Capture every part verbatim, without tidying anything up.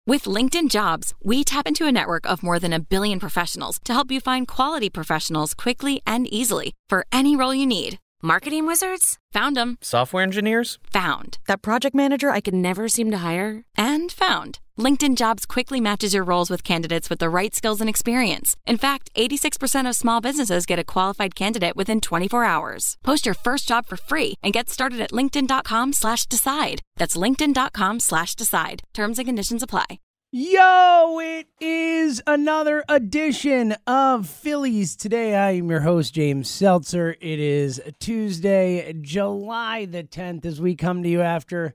With LinkedIn Jobs, we tap into a network of more than a billion professionals to help you find quality professionals quickly and easily for any role you need. Marketing wizards? Found them. Software engineers? Found. That project manager I could never seem to hire? And found. LinkedIn Jobs quickly matches your roles with candidates with the right skills and experience. In fact, eighty-six percent of small businesses get a qualified candidate within twenty-four hours. Post your first job for free and get started at linkedin.com slash decide. That's linkedin.com slash decide. Terms and conditions apply. Yo, it is another edition of Phillies Today. I am your host, James Seltzer. It is Tuesday, July the tenth, as we come to you after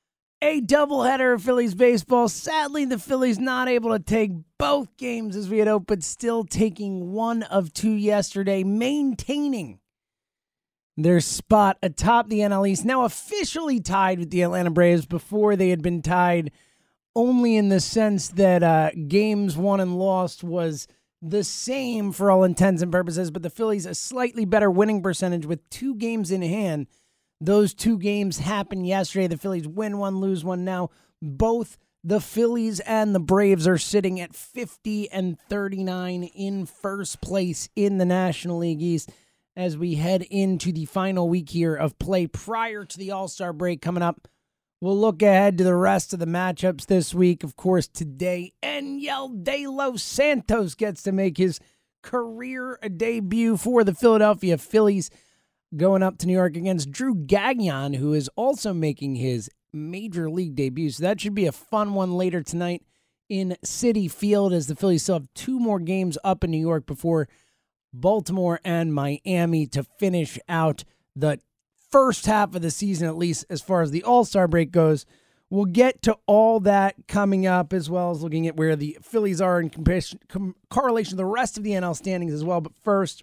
a doubleheader of Phillies baseball. Sadly, the Phillies not able to take both games as we had hoped, but still taking one of two yesterday, maintaining their spot atop the N L East, now officially tied with the Atlanta Braves. Before, they had been tied only in the sense that uh, games won and lost was the same for all intents and purposes, but the Phillies a slightly better winning percentage with two games in hand. Those two games happened yesterday. The Phillies win one, lose one. Now both the Phillies and the Braves are sitting at fifty and thirty-nine in first place in the National League East as we head into the final week here of play prior to the All-Star break coming up. We'll look ahead to the rest of the matchups this week. Of course, today, Enyel De Los Santos gets to make his career debut for the Philadelphia Phillies, going up to New York against Drew Gagnon, who is also making his major league debut. So that should be a fun one later tonight in Citi Field, as the Phillies still have two more games up in New York before Baltimore and Miami to finish out the first half of the season, at least as far as the All-Star break goes. We'll get to all that coming up, as well as looking at where the Phillies are in comparison, com- correlation to the rest of the N L standings as well. But first,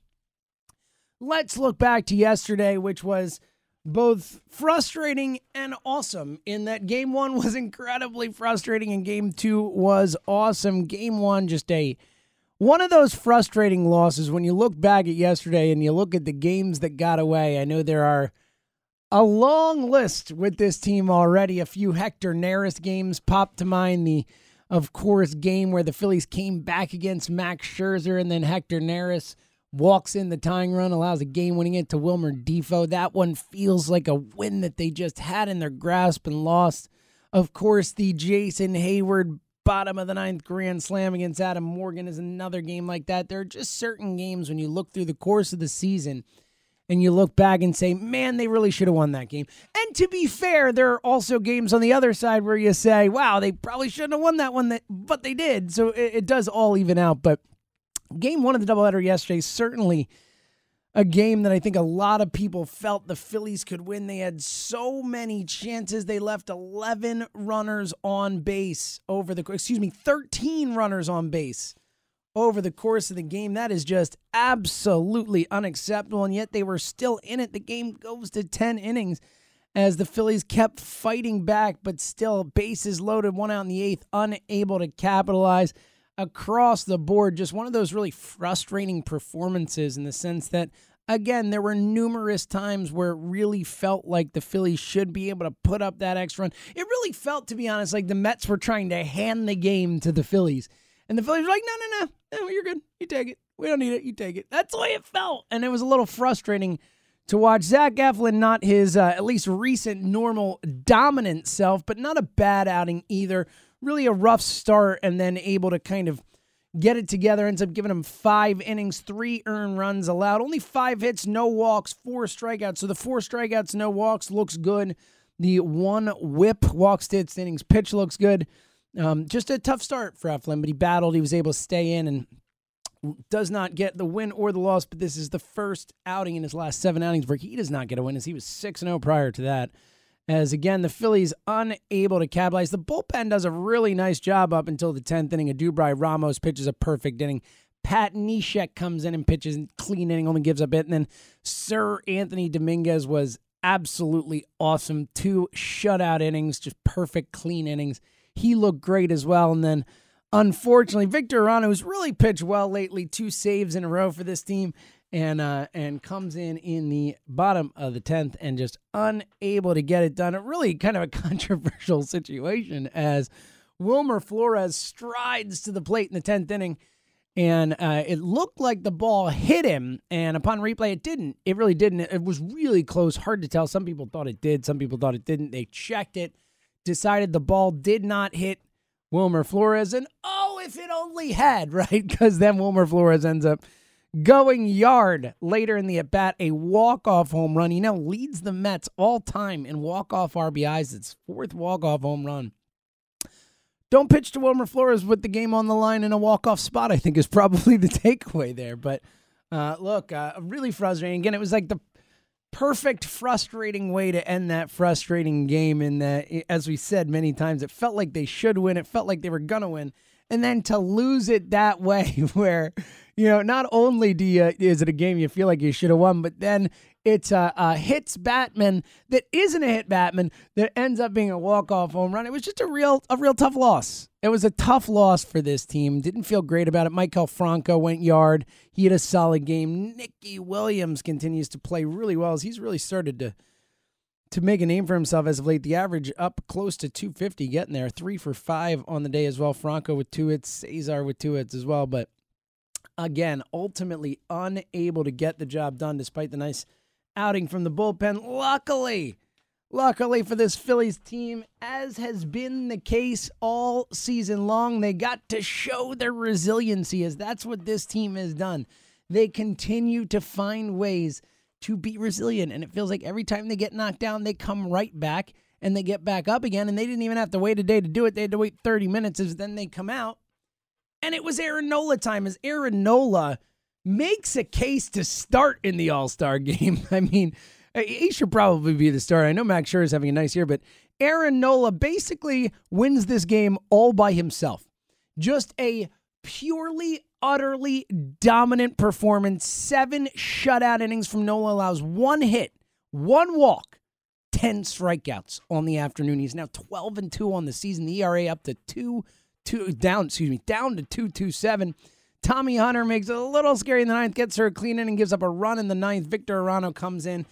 let's look back to yesterday, which was both frustrating and awesome in that game one was incredibly frustrating and game two was awesome. Game one, just a one of those frustrating losses when you look back at yesterday and you look at the games that got away. I know there are a long list with this team already. A few Hector Neris games pop to mind. The, of course, game where the Phillies came back against Max Scherzer and then Hector Neris walks in the tying run, allows a game-winning hit to Wilmer Difo. That one feels like a win that they just had in their grasp and lost. Of course, the Jason Hayward bottom of the ninth grand slam against Adam Morgan is another game like that. There are just certain games when you look through the course of the season and you look back and say, man, they really should have won that game. And to be fair, there are also games on the other side where you say, wow, they probably shouldn't have won that one, that, but they did. So it, it does all even out. But game one of the doubleheader yesterday, certainly a game that I think a lot of people felt the Phillies could win. They had so many chances. They left eleven runners on base over the, excuse me, thirteen runners on base over the course of the game. That is just absolutely unacceptable, and yet they were still in it. The game goes to ten innings as the Phillies kept fighting back, but still bases loaded, one out in the eighth, unable to capitalize. Across the board, just one of those really frustrating performances in the sense that, again, there were numerous times where it really felt like the Phillies should be able to put up that extra run. It really felt, to be honest, like the Mets were trying to hand the game to the Phillies. And the Phillies were like, no, no, no, no, you're good. You take it. We don't need it. You take it. That's the way it felt. And it was a little frustrating to watch. Zach Eflin, not his, uh, at least recent, normal, dominant self, but not a bad outing either. Really a rough start and then able to kind of get it together. Ends up giving him five innings, three earned runs allowed. Only five hits, no walks, four strikeouts. So the four strikeouts, no walks looks good. The one whip, walks to hits, innings pitch looks good. Um, just a tough start for Eflin, but he battled. He was able to stay in and does not get the win or the loss, but this is the first outing in his last seven outings where he does not get a win, as he was six and oh prior to that. As, again, the Phillies unable to capitalize. The bullpen does a really nice job up until the tenth inning. Adubri Ramos pitches a perfect inning. Pat Neshek comes in and pitches a clean inning, only gives up it. And then Sir Anthony Dominguez was absolutely awesome. Two shutout innings, just perfect, clean innings. He looked great as well. And then, unfortunately, Victor Arano, who's really pitched well lately, two saves in a row for this team, and uh, and comes in in the bottom of the tenth and just unable to get it done. A really kind of a controversial situation, as Wilmer Flores strides to the plate in the tenth inning, and uh, it looked like the ball hit him, and upon replay, it didn't. It really didn't. It was really close, hard to tell. Some people thought it did. Some people thought it didn't. They checked it, decided the ball did not hit Wilmer Flores, and oh, if it only had, right? Because then Wilmer Flores ends up going yard later in the at-bat, a walk-off home run. He now leads the Mets all-time in walk-off R B Is. It's fourth walk-off home run. Don't pitch to Wilmer Flores with the game on the line in a walk-off spot, I think, is probably the takeaway there. But uh, look, uh, really frustrating. Again, it was like the perfect, frustrating way to end that frustrating game in that, as we said many times, it felt like they should win. It felt like they were going to win. And then to lose it that way where, you know, not only do you, is it a game you feel like you should have won, but then it's a, a hits Batman that isn't a hit Batman that ends up being a walk-off home run. It was just a real a real tough loss. It was a tough loss for this team. Didn't feel great about it. Maikel Franco went yard. He had a solid game. Nicky Williams continues to play really well as he's really started to to make a name for himself as of late. The average up close to two fifty, getting there. Three for five on the day as well. Franco with two hits, Cesar with two hits as well. But again, ultimately unable to get the job done despite the nice outing from the bullpen. Luckily, luckily for this Phillies team, as has been the case all season long, they got to show their resiliency, as that's what this team has done. They continue to find ways to be resilient, and it feels like every time they get knocked down, they come right back and they get back up again, and they didn't even have to wait a day to do it. They had to wait thirty minutes, as then they come out, and it was Aaron Nola time, as Aaron Nola makes a case to start in the All-Star game. I mean, he should probably be the starter. I know Max Scherzer is having a nice year, but Aaron Nola basically wins this game all by himself. Just a purely, utterly dominant performance. Seven shutout innings from Nola, allows one hit, one walk, ten strikeouts on the afternoon. He's now twelve and two on the season. The E R A up to two, two down, excuse me, down to two two seven. Tommy Hunter makes it a little scary in the ninth, gets her a clean inning, gives up a run in the ninth. Victor Arano comes in,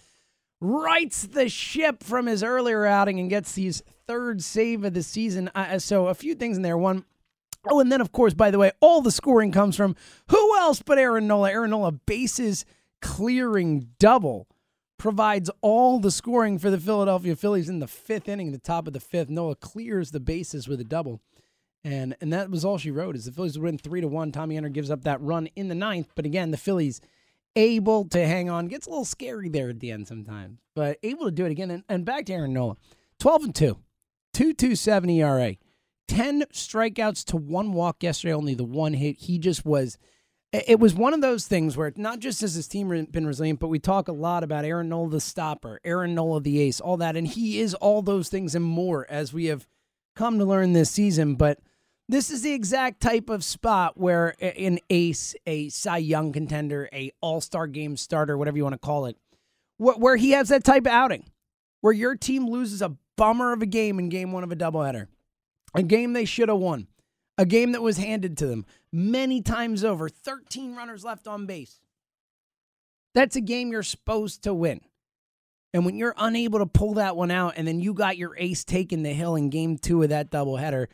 rights the ship from his earlier outing, and gets his third save of the season. Uh, so a few things in there. One, oh, and then, of course, by the way, all the scoring comes from who else but Aaron Nola. Aaron Nola, bases clearing double, provides all the scoring for the Philadelphia Phillies in the fifth inning, the top of the fifth. Nola clears the bases with a double. And and that was all she wrote, is the Phillies would win three to one. Tommy Hunter gives up that run in the ninth. But again, the Phillies able to hang on. Gets a little scary there at the end sometimes, but able to do it again. And, and back to Aaron Nola. twelve and two. two two seven E R A. ten strikeouts to one walk yesterday, only the one hit. He just was, it was one of those things where not just has his team been resilient, but we talk a lot about Aaron Nola the stopper, Aaron Nola the ace, all that. And he is all those things and more, as we have come to learn this season. But this is the exact type of spot where an ace, a Cy Young contender, a all-star game starter, whatever you want to call it, where he has that type of outing, where your team loses a bummer of a game in game one of a doubleheader, a game they should have won, a game that was handed to them many times over, thirteen runners left on base. That's a game you're supposed to win. And when you're unable to pull that one out, and then you got your ace taking the hill in game two of that doubleheader,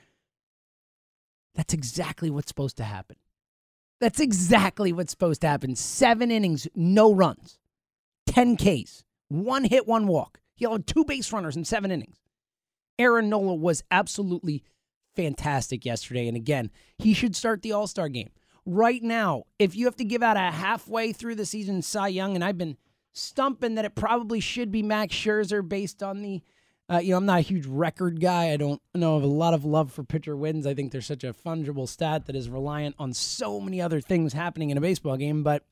that's exactly what's supposed to happen. That's exactly what's supposed to happen. Seven innings, no runs, ten Ks, one hit, one walk. He allowed two base runners in seven innings. Aaron Nola was absolutely fantastic yesterday. And again, he should start the All-Star game. Right now, if you have to give out a halfway through the season Cy Young, and I've been stumping that it probably should be Max Scherzer based on the Uh, you know, I'm not a huge record guy. I don't know of a lot of love for pitcher wins. I think there's such a fungible stat that is reliant on so many other things happening in a baseball game. But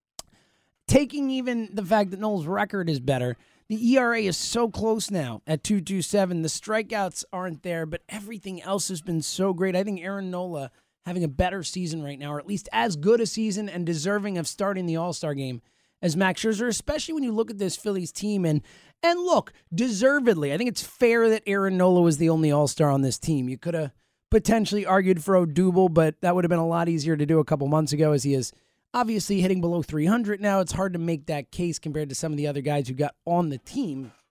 taking even the fact that Noel's record is better, the E R A is so close now at two two seven. The strikeouts aren't there, but everything else has been so great. I think Aaron Nola having a better season right now, or at least as good a season and deserving of starting the All-Star game as Max Scherzer, especially when you look at this Phillies team. And And look, deservedly, I think it's fair that Aaron Nola was the only All-Star on this team. You could have potentially argued for Odubel, but that would have been a lot easier to do a couple months ago, as he is obviously hitting below three hundred now. It's hard to make that case compared to some of the other guys who got on the team.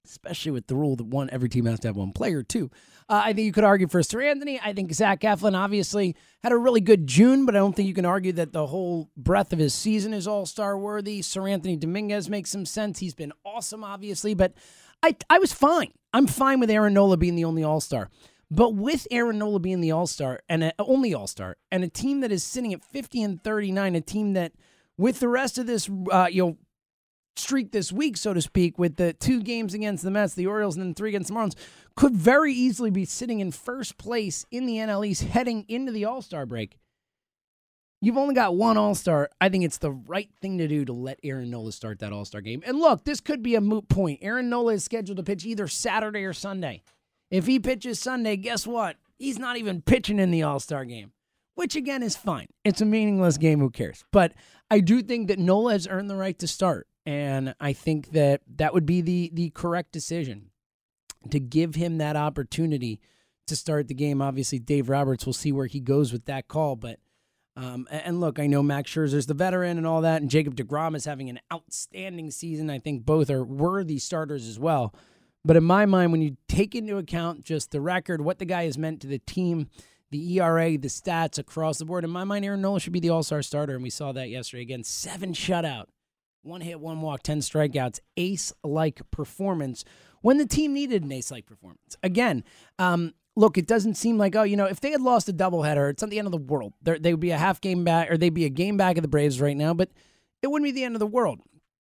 especially with the rule that one every team has to have one player, too. Uh, I think you could argue for Sir Anthony. I think Zach Eflin obviously had a really good June, but I don't think you can argue that the whole breadth of his season is all-star worthy. Sir Anthony Dominguez makes some sense. He's been awesome, obviously, but I I was fine. I'm fine with Aaron Nola being the only all-star. But with Aaron Nola being the all-star, and a, only all-star, and a team that is sitting at fifty and thirty-nine, a team that with the rest of this, uh, you know, streak this week, so to speak, with the two games against the Mets, the Orioles, and then three against the Marlins, could very easily be sitting in first place in the N L East heading into the All-Star break. You've only got one All-Star. I think it's the right thing to do to let Aaron Nola start that All-Star game. And look, this could be a moot point. Aaron Nola is scheduled to pitch either Saturday or Sunday. If he pitches Sunday, guess what? He's not even pitching in the All-Star game, which, again, is fine. It's a meaningless game. Who cares? But I do think that Nola has earned the right to start. And I think that that would be the the correct decision to give him that opportunity to start the game. Obviously, Dave Roberts, will see where he goes with that call. But um, and look, I know Max Scherzer's the veteran and all that, and Jacob deGrom is having an outstanding season. I think both are worthy starters as well. But in my mind, when you take into account just the record, what the guy has meant to the team, the E R A, the stats across the board, in my mind, Aaron Nola should be the all-star starter, and we saw that yesterday. Again, seven shutout. One hit, one walk, ten strikeouts, ace-like performance when the team needed an ace-like performance. Again, um, look, it doesn't seem like, oh, you know, if they had lost a doubleheader, it's not the end of the world. They're, they would be a half game back, or they'd be a game back of the Braves right now, but it wouldn't be the end of the world.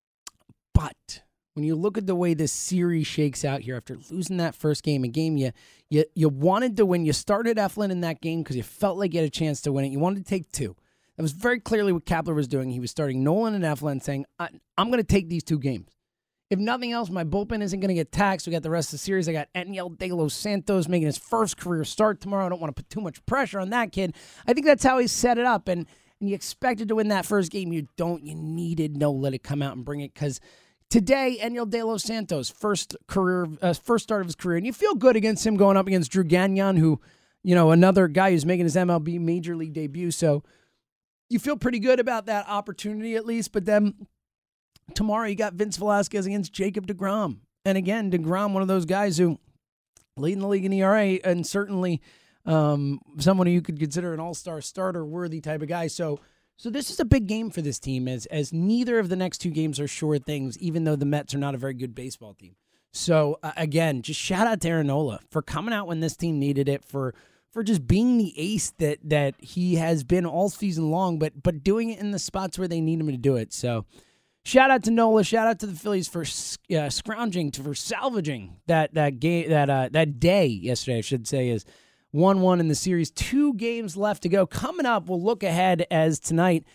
But when you look at the way this series shakes out here after losing that first game, a game you you, you wanted to win. You started Eflin in that game because you felt like you had a chance to win it. You wanted to take two. That was very clearly what Kapler was doing. He was starting Nolan and Eflin, saying, I, I'm going to take these two games. If nothing else, my bullpen isn't going to get taxed. We got the rest of the series. I got Enyel De Los Santos making his first career start tomorrow. I don't want to put too much pressure on that kid. I think that's how he set it up. And, and you expected to win that first game. You don't. You needed Nola to come out and bring it, because today, Enyel De Los Santos, first career, uh, first start of his career. And you feel good against him going up against Drew Gagnon, who, you know, another guy who's making his M L B Major League debut. So you feel pretty good about that opportunity at least. But then tomorrow you got Vince Velasquez against Jacob deGrom. And again, deGrom, one of those guys who leading the league in E R A, and certainly um, someone who you could consider an all-star starter worthy type of guy. So so this is a big game for this team, as as neither of the next two games are sure things, even though the Mets are not a very good baseball team. So uh, again, just shout out to Aaron Nola for coming out when this team needed it, for for just being the ace that that he has been all season long, but but doing it in the spots where they need him to do it. So shout out to Nola. Shout out to the Phillies for uh, scrounging, to for salvaging that that game that uh, that day yesterday, I should say, is one one in the series. Two games left to go. Coming up, we'll look ahead as tonight,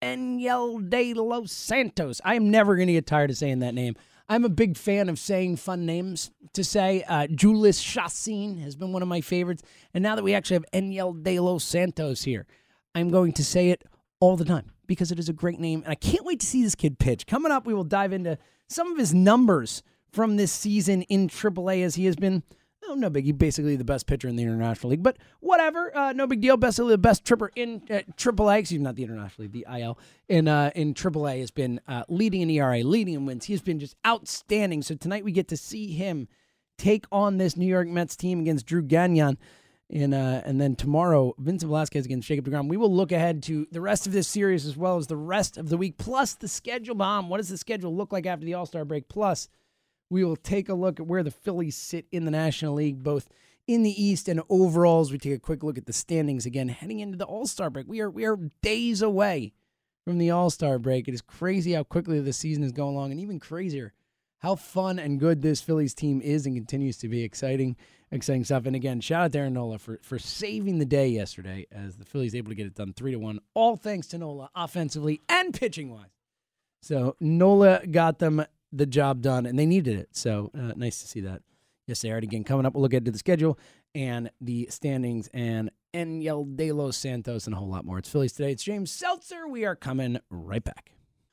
Enyel De Los Santos. I am never going to get tired of saying that name. I'm a big fan of saying fun names to say. Uh, Jhoulys Chacin has been one of my favorites. And now that we actually have Enyel De Los Santos here, I'm going to say it all the time because it is a great name. And I can't wait to see this kid pitch. Coming up, we will dive into some of his numbers from this season in triple A, as he has been, oh, no biggie, basically the best pitcher in the International League. But whatever, uh, no big deal. Best, the best tripper in uh, triple A, excuse me, not the International League, the I L, in, uh, in triple A has been uh, leading in E R A, leading in wins. He's been just outstanding. So tonight we get to see him take on this New York Mets team against Drew Gagnon. And, uh, and then tomorrow, Vincent Velasquez against Jacob deGrom. We will look ahead to the rest of this series as well as the rest of the week, plus the schedule bomb. What does the schedule look like after the All-Star break? Plus, we will take a look at where the Phillies sit in the National League, both in the East and overall, as we take a quick look at the standings again, heading into the All-Star break. We are we are days away from the All-Star break. It is crazy how quickly the season is going along, and even crazier how fun and good this Phillies team is and continues to be. Exciting, exciting stuff. And again, shout out to Aaron Nola for, for saving the day yesterday, as the Phillies able to get it done three to one, all thanks to Nola offensively and pitching-wise. So Nola got them the job done, and they needed it. So uh, nice to see that. Yes, they are. Again, coming up, we'll look ahead to the schedule and the standings and Enyel De Los Santos and a whole lot more. It's Phillies Today. It's James Seltzer. We are coming right back.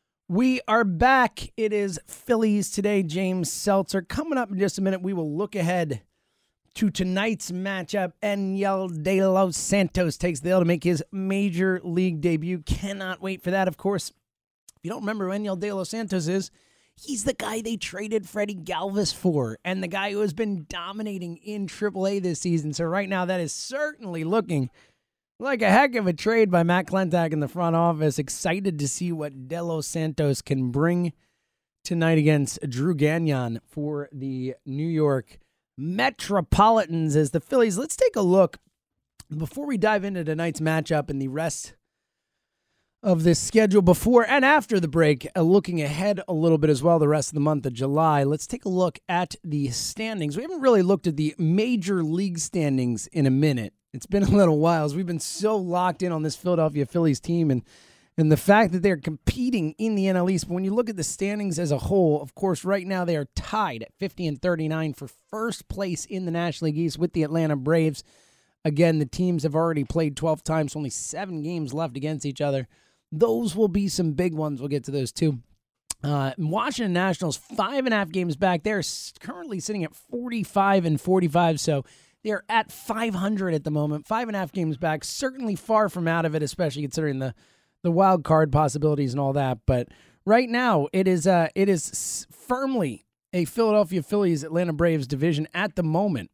We are back. It is Phillies Today. James Seltzer. Coming up in just a minute, we will look ahead to tonight's matchup. Enyel De Los Santos takes the L to make his Major League debut. Cannot wait for that, of course. If you don't remember who Enyel De Los Santos is, He's the guy they traded Freddie Galvis for and the guy who has been dominating in triple A this season. So right now that is certainly looking like a heck of a trade by Matt Klentak in the front office. Excited to see what De Los Santos can bring tonight against Drew Gagnon for the New York Metropolitans as the Phillies. Let's take a look before we dive into tonight's matchup and the rest of this schedule before and after the break, uh, looking ahead a little bit as well the rest of the month of July. Let's take a look at the standings. We haven't really looked at the major league standings in a minute. It's been a little while as we've been so locked in on this Philadelphia Phillies team and and the fact that they're competing in the N L East. But when you look at the standings as a whole, of course, right now they are tied at fifty and thirty-nine for first place in the National League East with the Atlanta Braves. Again, the teams have already played twelve times, only seven games left against each other. Those will be some big ones. We'll get to those too. Uh, Washington Nationals, five and a half games back. They're currently sitting at forty-five and forty-five, so they're at five hundred at the moment. Five and a half games back, certainly far from out of it, especially considering the, the wild card possibilities and all that. But right now, it is uh, it is firmly a Philadelphia Phillies Atlanta Braves division at the moment.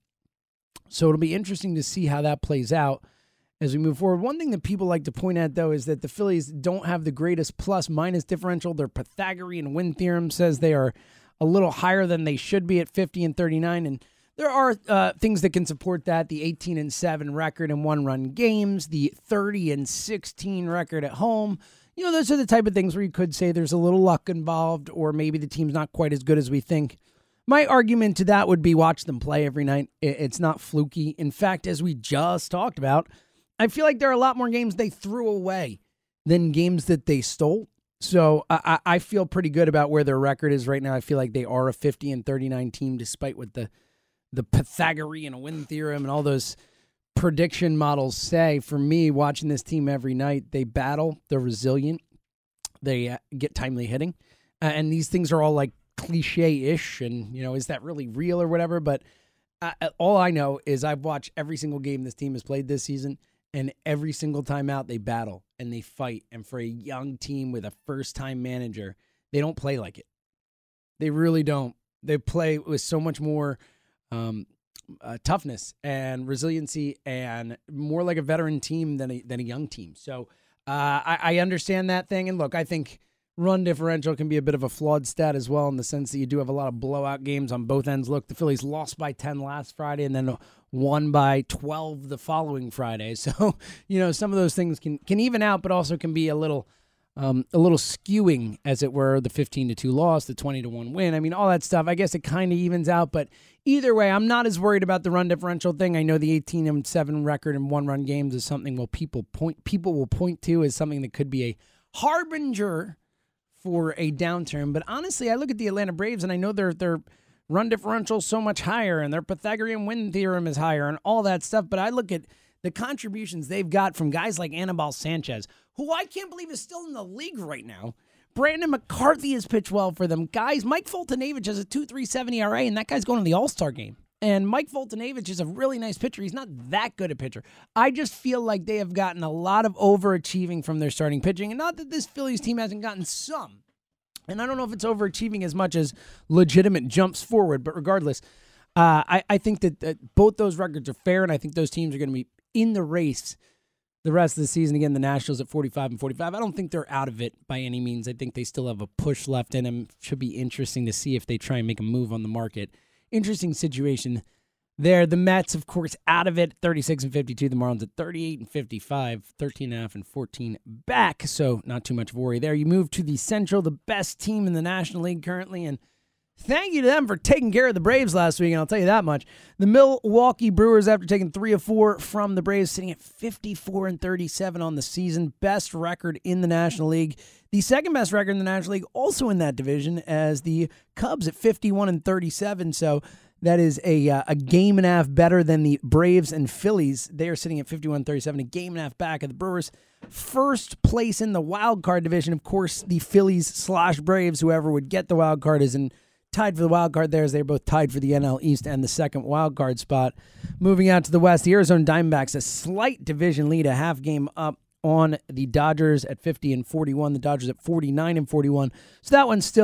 So it'll be interesting to see how that plays out as we move forward. One thing that people like to point at, though, is that the Phillies don't have the greatest plus-minus differential. Their Pythagorean win theorem says they are a little higher than they should be at fifty and thirty-nine, and there are uh, things that can support that. The eighteen and seven record in one-run games, the thirty and sixteen record at home. You know, those are the type of things where you could say there's a little luck involved, or maybe the team's not quite as good as we think. My argument to that would be watch them play every night. It's not fluky. In fact, as we just talked about, I feel like there are a lot more games they threw away than games that they stole. So I, I feel pretty good about where their record is right now. I feel like they are a fifty and thirty-nine team, despite what the the Pythagorean win theorem and all those prediction models say. For me, watching this team every night, they battle, they're resilient, they uh, get timely hitting, uh, and these things are all like cliche-ish. And you know, is that really real or whatever? But uh, all I know is I've watched every single game this team has played this season. And every single time out, they battle and they fight. And for a young team with a first-time manager, they don't play like it. They really don't. They play with so much more um, uh, toughness and resiliency and more like a veteran team than a, than a young team. So uh, I, I understand that thing. And look, I think run differential can be a bit of a flawed stat as well, in the sense that you do have a lot of blowout games on both ends. Look, the Phillies lost by ten last Friday and then won by twelve the following Friday. So, you know, some of those things can, can even out, but also can be a little um, a little skewing, as it were. The fifteen to two loss, the twenty to one win. I mean, all that stuff. I guess it kind of evens out, but either way, I'm not as worried about the run differential thing. I know the eighteen and seven record in one-run games is something well people point people will point to as something that could be a harbinger for a downturn. But honestly, I look at the Atlanta Braves and I know their their run differential is so much higher and their Pythagorean win theorem is higher and all that stuff. But I look at the contributions they've got from guys like Anibal Sanchez, who I can't believe is still in the league right now. Brandon McCarthy has pitched well for them. Guys, Mike Foltynewicz has a two point three seven E R A, and that guy's going to the All-Star game. And Mike Foltynewicz is a really nice pitcher. He's not that good a pitcher. I just feel like they have gotten a lot of overachieving from their starting pitching. And not that this Phillies team hasn't gotten some. And I don't know if it's overachieving as much as legitimate jumps forward. But regardless, uh, I, I think that, that both those records are fair. And I think those teams are going to be in the race the rest of the season. Again, the Nationals at forty-five and forty-five. I don't think they're out of it by any means. I think they still have a push left in them. Should be interesting to see if they try and make a move on the market. Interesting situation there. The Mets, of course, out of it, thirty-six and fifty-two. The Marlins at thirty-eight and fifty-five, thirteen and a half and fourteen back. So not too much worry there. You move to the Central, the best team in the National League currently, and thank you to them for taking care of the Braves last week, and I'll tell you that much. The Milwaukee Brewers, after taking three of four from the Braves, sitting at fifty-four and thirty-seven on the season, best record in the National League. The second best record in the National League, also in that division, as the Cubs at fifty-one and thirty-seven. So that is a uh, a game and a half better than the Braves and Phillies. They are sitting at fifty-one and thirty-seven, a game and a half back of the Brewers. First place in the wild card division, of course, the Phillies slash Braves. Whoever would get the wild card is in tied for the wild card there, as they're both tied for the N L East and the second wild card spot. Moving out to the West, the Arizona Diamondbacks, a slight division lead, a half game up on the Dodgers at fifty and forty-one. The Dodgers at forty-nine and forty-one. So that one's still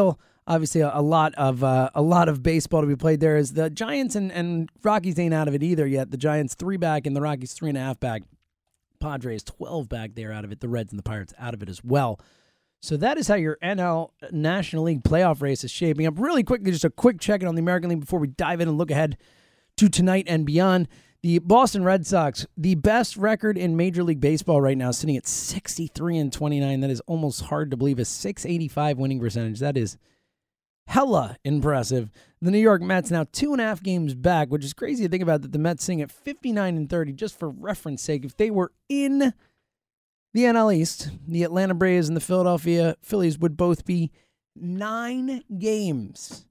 obviously a, a lot of uh, a lot of baseball to be played there. As the Giants and, and Rockies ain't out of it either yet. The Giants three back and the Rockies three and a half back. Padres twelve back there out of it. The Reds and the Pirates out of it as well. So that is how your N L National League playoff race is shaping up. Really quickly, just a quick check-in on the American League before we dive in and look ahead to tonight and beyond. The Boston Red Sox, the best record in Major League Baseball right now, sitting at sixty-three and twenty-nine. That is almost hard to believe. A six eighty-five winning percentage. That is hella impressive. The New York Mets now two and a half games back, which is crazy to think about that the Mets sitting at fifty-nine and thirty. Just for reference sake, if they were in the N L East, the Atlanta Braves and the Philadelphia Phillies would both be nine games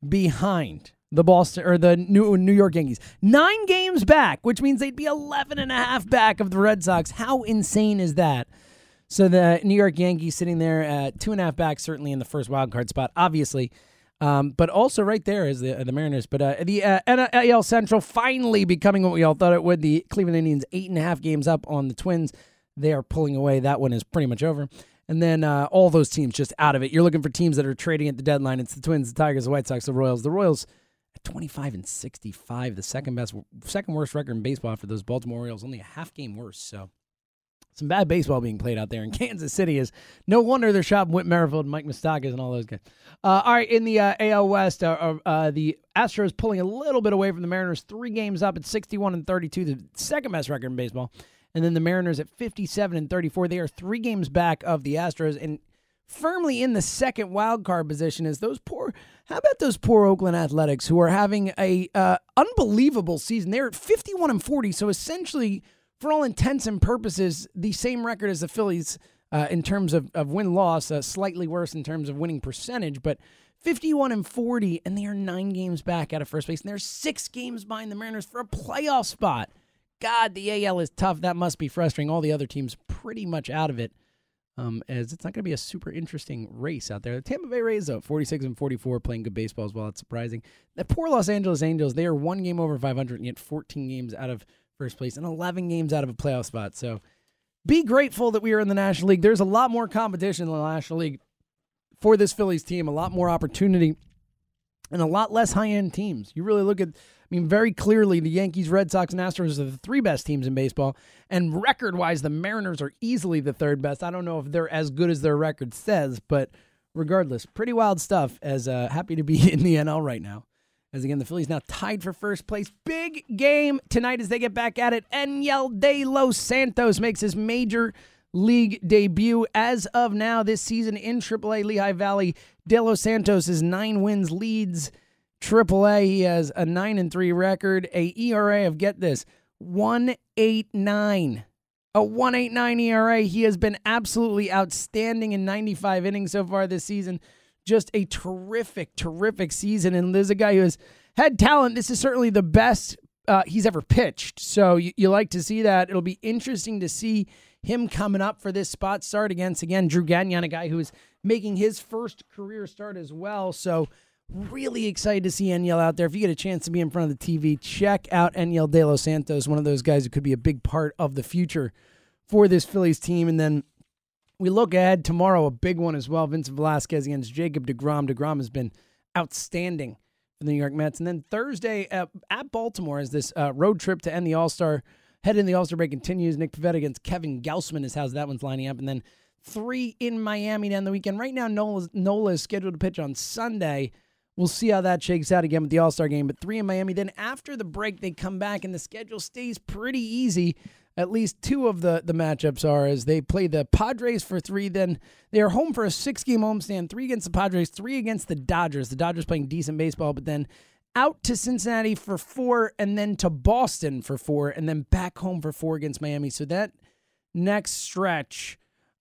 behind the Boston or the New New York Yankees. Nine games back, which means they'd be eleven and a half back of the Red Sox. How insane is that? So the New York Yankees sitting there at two and a half back, certainly in the first wild card spot, obviously. Um, but also right there is the the Mariners. But uh, the uh, N L Central finally becoming what we all thought it would. The Cleveland Indians eight and a half games up on the Twins. They are pulling away. That one is pretty much over. And then uh, all those teams just out of it. You're looking for teams that are trading at the deadline. It's the Twins, the Tigers, the White Sox, the Royals. The Royals at twenty-five and sixty-five, the second best, second worst record in baseball after those Baltimore Orioles, only a half game worse. So some bad baseball being played out there in Kansas City. Is no wonder they're shopping Whit Merrifield, Mike Moustakas, and all those guys. Uh, all right, in the uh, A L West, uh, uh, the Astros pulling a little bit away from the Mariners, three games up at sixty-one and thirty-two, the second best record in baseball. And then the Mariners at fifty-seven and thirty-four. They are three games back of the Astros and firmly in the second wild card position. Is those poor? How about those poor Oakland Athletics who are having a uh, unbelievable season? They're at fifty-one and forty. So essentially, for all intents and purposes, the same record as the Phillies uh, in terms of, of win-loss, uh, slightly worse in terms of winning percentage, but fifty-one and forty, and they are nine games back out of first base, and they're six games behind the Mariners for a playoff spot. God, the A L is tough. That must be frustrating. All the other teams pretty much out of it, um, as it's not going to be a super interesting race out there. The Tampa Bay Rays, though, forty-six and forty-four, playing good baseball as well. It's surprising. The poor Los Angeles Angels, they are one game over five hundred and yet fourteen games out of first place and eleven games out of a playoff spot. So be grateful that we are in the National League. There's a lot more competition in the National League for this Phillies team, a lot more opportunity, and a lot less high-end teams. You really look at, I mean, very clearly the Yankees, Red Sox, and Astros are the three best teams in baseball. And record-wise, the Mariners are easily the third best. I don't know if they're as good as their record says, but regardless, pretty wild stuff. As uh, happy to be in the N L right now. As again, the Phillies now tied for first place. Big game tonight as they get back at it. Enyel De Los Santos makes his major league debut. As of now, this season in triple A Lehigh Valley, De Los Santos is nine wins, leads triple A. He has a nine and three record, a E R A of, get this, one point eight nine. A one point eight nine E R A. He has been absolutely outstanding in ninety-five innings so far this season. Just a terrific, terrific season. And there's a guy who has had talent. This is certainly the best uh, he's ever pitched. So you, you like to see that. It'll be interesting to see him coming up for this spot start against, again, Drew Gagnon, a guy who is making his first career start as well. So really excited to see Enyel out there. If you get a chance to be in front of the T V, check out Enyel De Los Santos, one of those guys who could be a big part of the future for this Phillies team. And then we look ahead tomorrow, a big one as well. Vincent Velasquez against Jacob deGrom. deGrom has been outstanding for the New York Mets. And then Thursday at, at Baltimore as this uh, road trip to end the All-Star, head in the All-Star break continues. Nick Pivetta against Kevin Gausman is how that one's lining up. And then three in Miami to end the weekend. Right now, Nola, Nola is scheduled to pitch on Sunday. We'll see how that shakes out again with the All-Star game. But three in Miami. Then after the break, they come back, and the schedule stays pretty easy. At least two of the, the matchups are as they play the Padres for three. Then they are home for a six-game homestand, three against the Padres, three against the Dodgers. The Dodgers playing decent baseball, but then out to Cincinnati for four, and then to Boston for four, and then back home for four against Miami. So that next stretch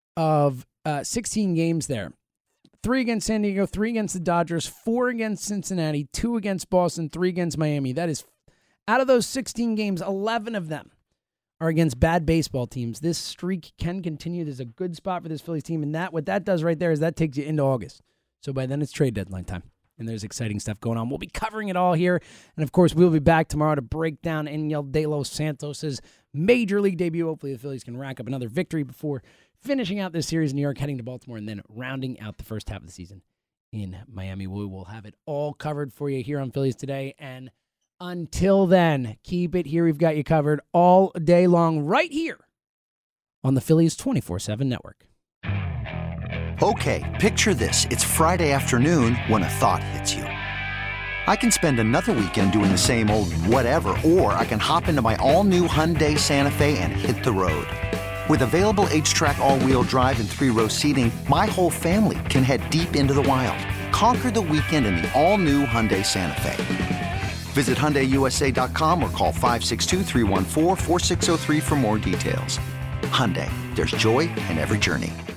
of uh, sixteen games there. Three against San Diego, three against the Dodgers, four against Cincinnati, two against Boston, three against Miami. That is, out of those sixteen games, eleven of them are against bad baseball teams. This streak can continue. There's a good spot for this Phillies team, and that what that does right there is that takes you into August. So by then it's trade deadline time, and there's exciting stuff going on. We'll be covering it all here, and of course we'll be back tomorrow to break down Enyel De Los Santos' major league debut. Hopefully the Phillies can rack up another victory before finishing out this series in New York, heading to Baltimore, and then rounding out the first half of the season in Miami. We will have it all covered for you here on Phillies Today. And until then, keep it here. We've got you covered all day long right here on the Phillies twenty-four seven network. Okay, picture this. It's Friday afternoon when a thought hits you. I can spend another weekend doing the same old whatever, or I can hop into my all-new Hyundai Santa Fe and hit the road. With available H-Track all-wheel drive and three-row seating, my whole family can head deep into the wild. Conquer the weekend in the all-new Hyundai Santa Fe. Visit Hyundai U S A dot com or call five six two, three one four, four six zero three for more details. Hyundai, there's joy in every journey.